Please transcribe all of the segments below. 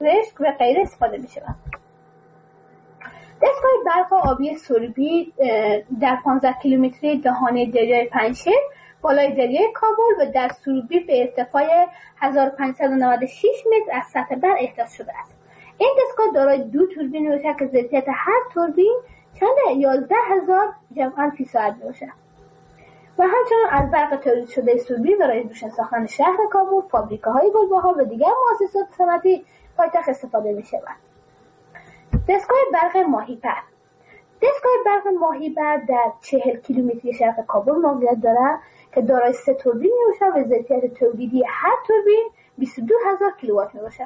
پزشک و غیره استفاده می شود. دستگاه برق آبی سربی در 15 کیلومتری دهانه دریای پنجشیر بالای دریای کابل و در سربی به ارتفاع 1596 متر از سطح بر احداث شده است. این دستگاه دارای 2 توربین میباشد که ظرفیت هر توربین چند 11000 جمعاً فی ساعت میباشد و همچنین از برق تولید شده سربی برای روشن ساختن شهر کابل، فابریکاهای گلبهار و دیگر مؤسسات صنعتی پایتخت استفاده میشود. دستگاه برق ماهیپر. دستگاه برق ماهیپر در 40 کیلومتری شرق کابل موقعیت دارد که دارای 3 توربین میباشد و ظرفیت تولیدی هر توربین 22000 کیلووات میباشد.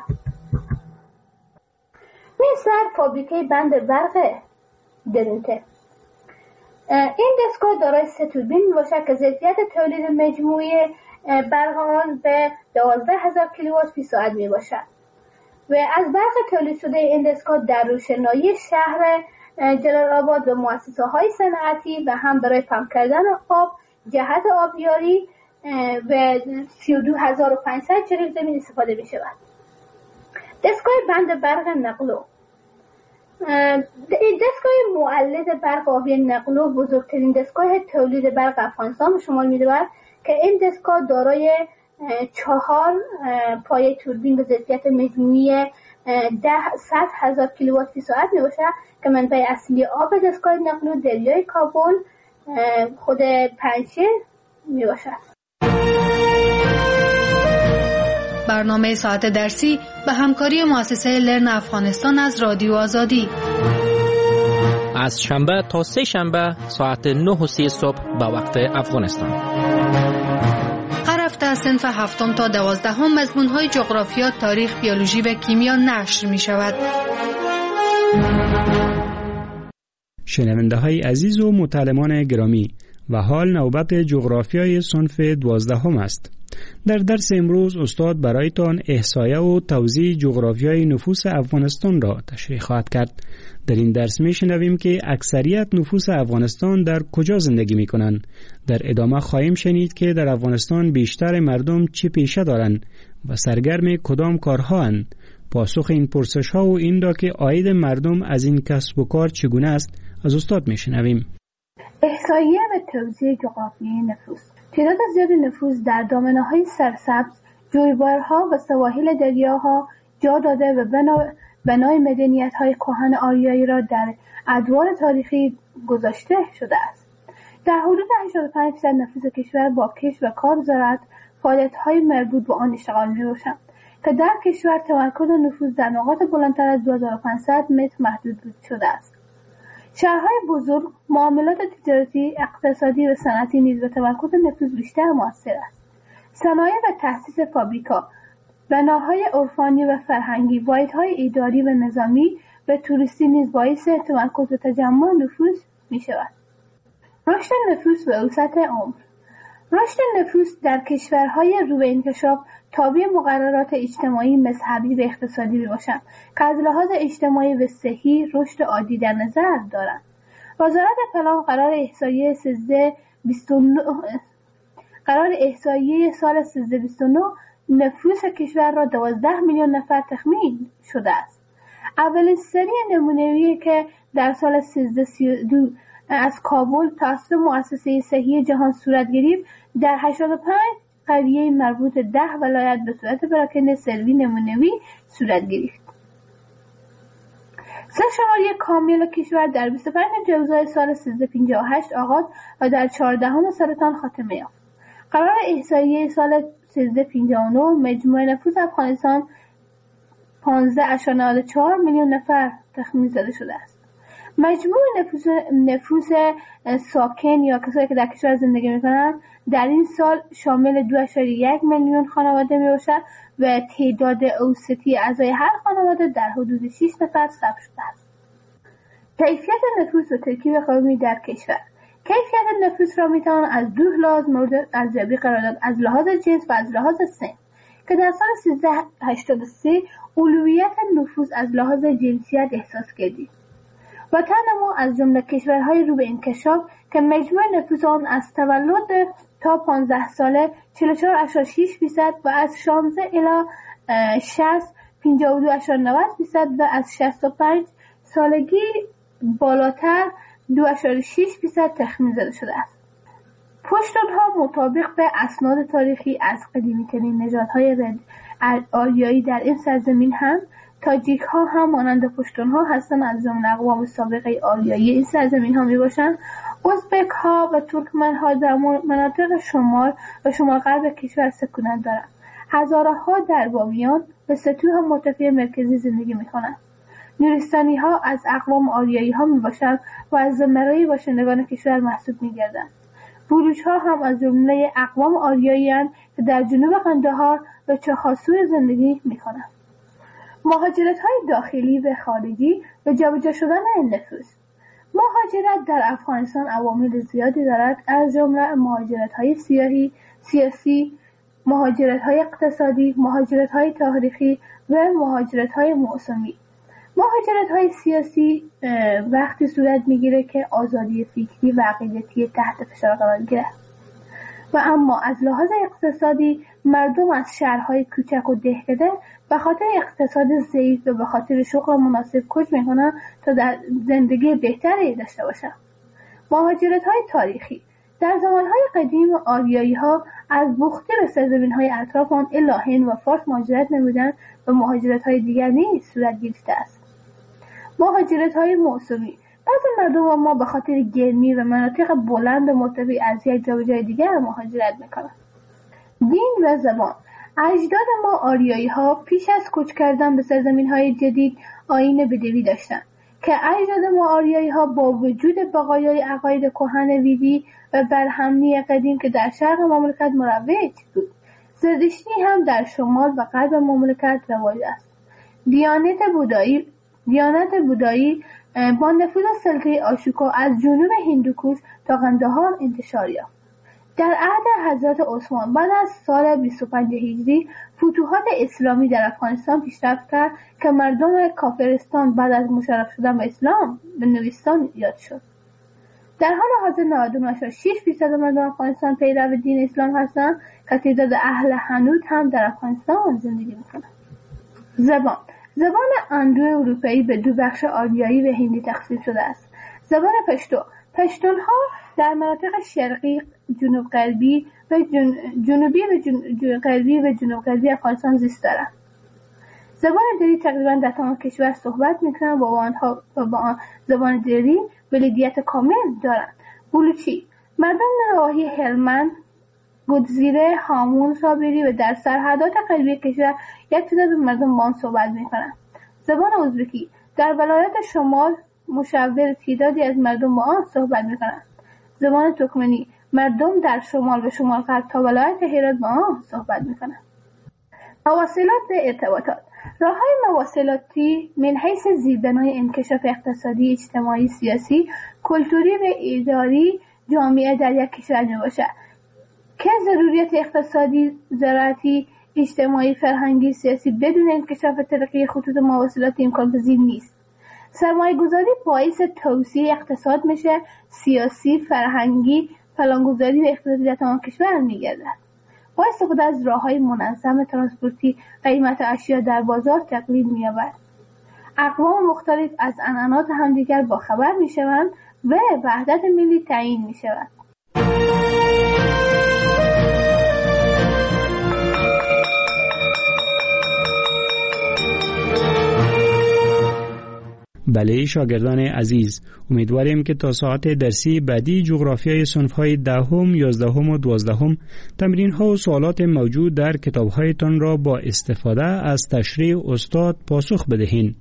مثل فابریکه بند برق درونته. این دستگاه دارای 3 توربین میباشد که ظرفیت تولید مجموعی برق آن به 12000 کیلووات فی ساعت میباشد و از برق تولید شده این دستگاه در روشنایی شهر جلال آباد و مؤسسه های صنعتی و هم برای پمپ کردن آب جهت آبیاری و 32500 جریب زمین استفاده می شود. دستگاه بند برق نقلو. دستگاه مولد برق آبی نقلو بزرگترین دستگاه تولید برق افغانستان به شمار می رود که این دستگاه دارای 4 پایه توربین به ظرفیت مجموعی 100,000 کیلووات فی ساعت می باشد که منبع اصلی آب دستگاه نقلو دریای کابل خود پنجشیر می باشد. برنامه ساعت درسی به همکاری مؤسسه لرن افغانستان از رادیو آزادی از شنبه تا سه شنبه ساعت 9:30 صبح به وقت افغانستان. هر هفته از صنف 7 تا 12 مضمون‌های جغرافیا، تاریخ، بیولوژی و کیمیا نشر می‌شود. شنونده‌های عزیز و متعلمان گرامی، و حال نوبت جغرافیای صنف 12 است. در درس امروز استاد برایتان احصایه و توزیع جغرافیای نفوس افغانستان را تشریح خواهد کرد. در این درس میشنویم که اکثریت نفوس افغانستان در کجا زندگی میکنند. در ادامه خواهیم شنید که در افغانستان بیشتر مردم چه پیشه دارند و سرگرم کدام کارها اند. پاسخ این پرسش ها و این را که عاید مردم از این کسب و کار چگونه است از استاد میشنویم. احصایه و توزیع جغرافیای نفوس. تعداد زیاد نفوس در دامنه‌های سرسبز، جویبارها و سواحل دریاها جا داده و بنای مدنیت‌های کهن آریایی را در ادوار تاریخی گذاشته شده است. در حدود 85% نفوس کشور با کشت و کار و زراعت فعالیت‌های مربوط به آن اشتغال می‌باشند که در کشور تمرکز نفوس در نقاط بلندتر از 2500 متر محدود شده است. شهرهای بزرگ، معاملات تجارتی، اقتصادی و صنعتی نیز به تمرکز نفوس بیشتر مؤثر است. صنایع و تأسیس فابریکا، بناهای عرفانی و فرهنگی، واحدهای اداری و نظامی و توریستی نیز باعث تمرکز و تجمع نفوس می شود. رشد نفوس و وسعت عمر. رشد نفوس در کشورهای رو به انکشاف تابع مقررات اجتماعی، مذهبی و اقتصادی میباشند که از لحاظ اجتماعی و صحی رشد عادی در نظر دارند. وزارت پلان قرار احصایه سال 1329 نفوس کشور را 12 میلیون نفر تخمین شده است. اولین سری نمونه‌ای که در سال 1332 از کابل توسط مؤسسه صحی جهان صورت گرفت در 85 قریه مربوط 10 ولایت به صورت پراکنده سروی نمونه‌ای صورت گرفت. سرشماری کامل کشور در 25 جوزای سال 1358 آغاز و در 14 سرطان خاتمه یافت. قرار احصایه سال 1359 مجموع نفوس افغانستان 15.4 میلیون نفر تخمین زده شده است. مجموع نفوس ساکن یا کسایی که در کشور زندگی می‌کنند در این سال شامل 2.1 میلیون خانواده میباشد و تعداد اوسطی اعضای هر خانواده در حدود 6 نفر ثبت شده است. کیفیت نفوس و ترکیب قومی در کشور. کیفیت نفوس را میتوان از دو لحاظ مورد ارزیابی قرار داد: از لحاظ جنس و از لحاظ سن، که در سال 1383 اولویت نفوس از لحاظ جنسیت احساس کردید. وطن ما از جمله کشورهای رو به انکشاف که مجموع نفوس آن از تولد تا 15 ساله 44.6% و از 16 الی 60 52.90% و از 65 سالگی بالاتر 2.6% تخمین زده شده است. پشتونها مطابق به اسناد تاریخی از قدیمی‌ترین نژادهای آریایی در این سرزمین هم تاجیک‌ها هم مانند پشتونها هستند، از جمله اقوام سابقه آریایی این سرزمین ها میباشند. ازبک‌ها و ترکمن‌ها در مناطق شمال و شمال غرب کشور سکونت دارند. هزاره‌ها در بامیان و ستوه مرتفع مرکزی زندگی می‌کنند. نورستانی‌ها از اقوام آریایی‌ها میباشند و از زمره‌ی باشندگان کشور محسوب می‌گردند. بلوچ‌ها هم از جمله اقوام آریایی‌اند که در جنوب قندهار و چخاسور زندگی می‌کنند. مهاجرت‌های داخلی و خارجی و جابجا شدن نفوس. مهاجرت در افغانستان عوامل زیادی دارد، از جمله مهاجرت‌های سیاسی، مهاجرت‌های اقتصادی، مهاجرت‌های تاریخی و مهاجرت‌های موسمی. مهاجرت‌های سیاسی وقتی صورت می‌گیره که آزادی فکری و عقیدتی تحت فشار قرار گیرد و اما از لحاظ اقتصادی مردم از شهرهای کوچک و دهکده به خاطر اقتصاد ضعیف و به خاطر شغل مناسب کوچ میکنن تا در زندگی بهتری داشته باشند. مهاجرت‌های تاریخی در زمانهای قدیم آریایی‌ها از بوختی به سرزمین‌های اطراف آن الی هند و فارس مهاجرت نمودند و مهاجرت‌های دیگر نیز صورت گرفته است. مهاجرت‌های موسمی بعضی مردم ما به خاطر گرمی و مناطق بلند و مرتفع از یک جا به جای دیگر مهاجرت میکنند. دین و زبان. اجداد ما آریایی‌ها پیش از کوچ کردن به سرزمین‌های جدید آیین بدوی داشتند که اجداد ما آریایی‌ها با وجود بقایای عقاید کهن ویدی و برهمنی قدیم که در شرق مملکت مروج بود، زرتشتی هم در شمال و غرب مملکت رواج است. دیانت بودایی با نفوذ سلطه آشوکا از جنوب هندوکوش تا قندهار انتشار یافت. در عهد حضرت عثمان بعد از سال 25 هجری فتوحات اسلامی در افغانستان پیشرفت کرد که مردم کافرستان بعد از مشرف شدن به اسلام به نوستان یاد شد. در حال حاضر 99.6% مردم افغانستان پیرو دین اسلام هستند که تعداد اهل هنود هم در افغانستان زندگی میکنند. زبان اندو اروپایی به دو بخش آریایی و هندی تقسیم شده است. زبان پشتونها در مناطق شرقی، جنوب غربی و جنوب غربی افغانستان زیست دارند. زبان دری تقریبا در تمام کشور صحبت میکنند و با آن زبان دری ولایت کامل دارند. بلوچی مردم نواحی هلمند، گودزیره، هامون، صابری و در سرحدات غربی کشور یک تعداد مردم با آن صحبت میکنند. زبان ازبکی در ولایت شمال مشاور تعدادی از مردم با آن صحبت میکنند. زبان ترکمنی مردم در شمال و شمال غرب تا ولایت هرات با آن صحبت میکنند. مواصلات و ارتباطات. راه‌های مواصلاتی من حیث زیربنای انکشاف اقتصادی، اجتماعی، سیاسی، کلتوری و اداری جامعه در یک کشور میباشد که ضروریات اقتصادی، زراعتی، اجتماعی، فرهنگی، سیاسی بدون انکشاف ترقی خطوط مواصلات امکان پذیر نیست. سرمایه گذاری باعث توسعه اقتصاد میشه، سیاسی، فرهنگی، پلانگذاری و اقتصادی در تمام کشور میگردد. با استفاده از راه‌های منظم ترانسپورتی قیمت اشیا در بازار تقلیل می‌یابد. اقوام مختلف از عنعنات همدیگر باخبر میشوند و وحدت ملی تعیین میشود. بله شاگردان عزیز، امیدواریم که تا ساعت درسی بعدی جغرافیای صنف‌های 10، 11 و 12 تمرین‌ها و سوالات موجود در کتاب‌هایتان را با استفاده از تشریح استاد پاسخ بدهید.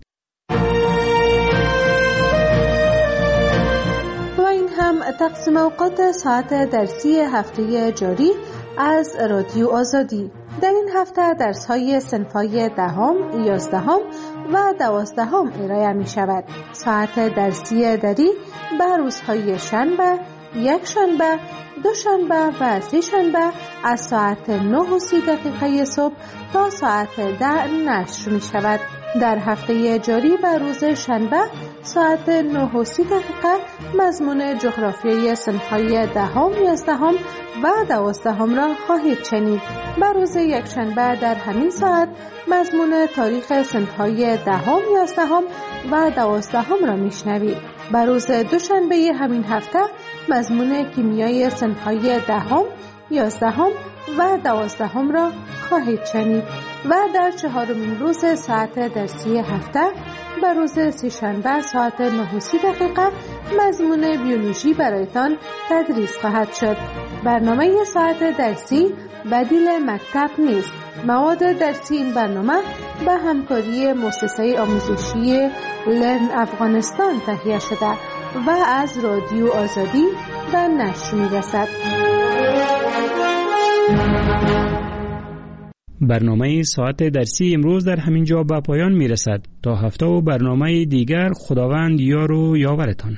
و این هم تقسیم اوقات ساعت درسی هفته جاری از رادیو آزادی. در این هفته درس‌های صنف‌های 10، 11 و 12 ارائه می شود. ساعت درسی دری بر روزهای شنبه، یک شنبه، دو شنبه و سه شنبه از ساعت 9:30 صبح تا ساعت 10 نشر می شود. در هفته جاری بر روز شنبه ساعت 9:30 مضمون جغرافیای صنف‌های 10 11 و 12 را خواهید شنید. بر روز یکشنبه در همین ساعت مضمون تاریخ صنف‌های 10 11 و 12 را میشنوید. بر روز دوشنبه همین هفته مضمون کیمیای صنف‌های 10 11 و 12 را خواهید شنید و در 4مین روز ساعت درسی هفته بر روز سه‌شنبه ساعت 9:30 مضمون بیولوژی برایتان تدریس خواهد شد. برنامه ساعت درسی بدیل مکتب نیست. مواد درسی این برنامه به همکاری مؤسسه آموزشی لرن افغانستان تهیه شده و از رادیو آزادی به نشر می‌رسد. برنامه ساعت درسی امروز در همین جا به پایان میرسد. تا هفته و برنامه دیگر خداوند یار و یاورتان.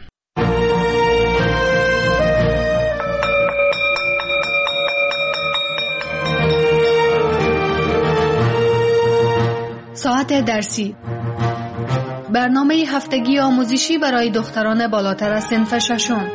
ساعت درسی، برنامه هفتگی آموزشی برای دختران بالاتر از صنف ششم.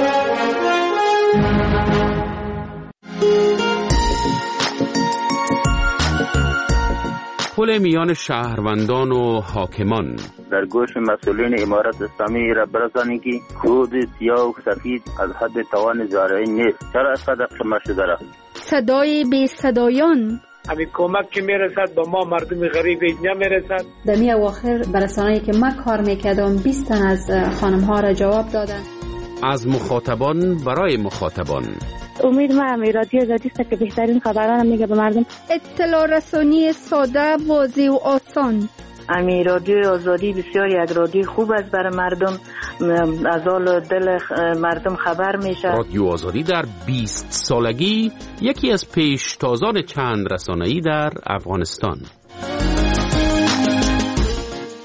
پل میان شهروندان و حاکمان. در گوش مسئولین امارت اسلامی را برسانید که خود سیاه و سفید از حد توان زارعی نیست. چرا اینقدر قمه شده را؟ صدای بی صدایان، همین کمک که میرسد به ما مردم غریب نمیرسد. در می اواخر برسانه‌ای که من کار میکردم 20 تن از خانم ها را جواب دادن. از مخاطبان برای مخاطبان. امید من رادیو آزادی است که بهترین خبران میگه به مردم. اطلاع رسانی ساده، واضح و آسان. امی رادیو آزادی بسیار یک رادیو خوب است برای مردم، از حال دل مردم خبر میشه. رادیو آزادی در 20 سالگی یکی از پیشتازان چند رسانه‌ای در افغانستان.